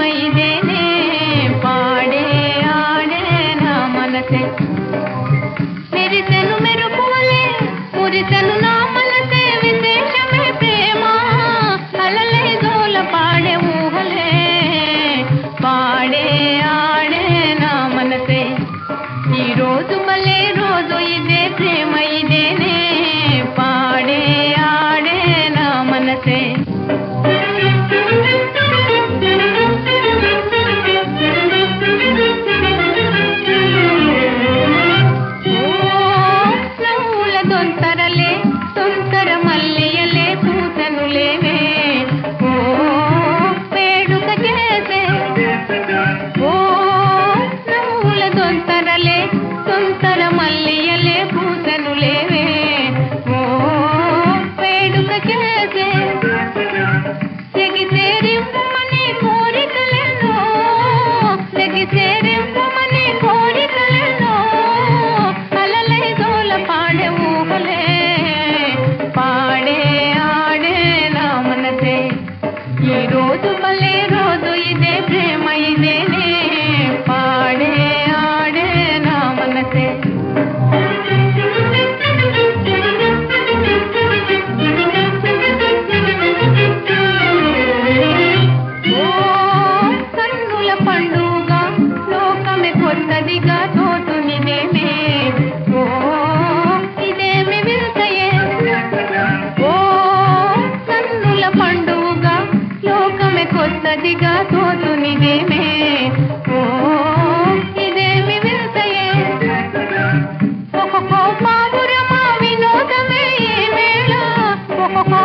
ఇదేనే పాడే ఆడే నా మనసే మెరిసెను మెరుపువలే మురిసెను నా మనసే విశేషమే ప్రేమ అలలై జోల పాడే ఊహలే పాడే ఆడే నా మనసే ఈ రోజు మళ్ళీ రోజు ఇదే ప్రేమ ఇదేనే పాడే ఆడే నా మనసే తొంతరలే తొంతర మల్లియలే పూసనులేవే ఓ వేడుక చేసే ఓ నవ్వుల తొంతరలే తొంతర మల్లియలే పూసనులేవే ఓ వేడుక చేసే ఎగిసేరింపమని కోరికలను ఎగిసేరింపమని కోరికలను అలలై జోల పాడే ఊహలే పాడే ఆడే నా మనసే ఈ రోజు మళ్ళీ రోజు ఇదే ప్రేమ ఇదేనే పాడే ఆడే నా మనసే ఓ కన్నుల పండుగ లోకమే కొత్తదిగా తోచునిదేమే ఓ ఇదేమి వింతయే ఓ కన్నుల పండుగ లోకమే కొత్తదిగా తోచునిదేమే ఓ ఇదేమి వింతయే ఒక్కొక్క పావురమా వినోదమే ఈ వేళ ఒక్కొక్క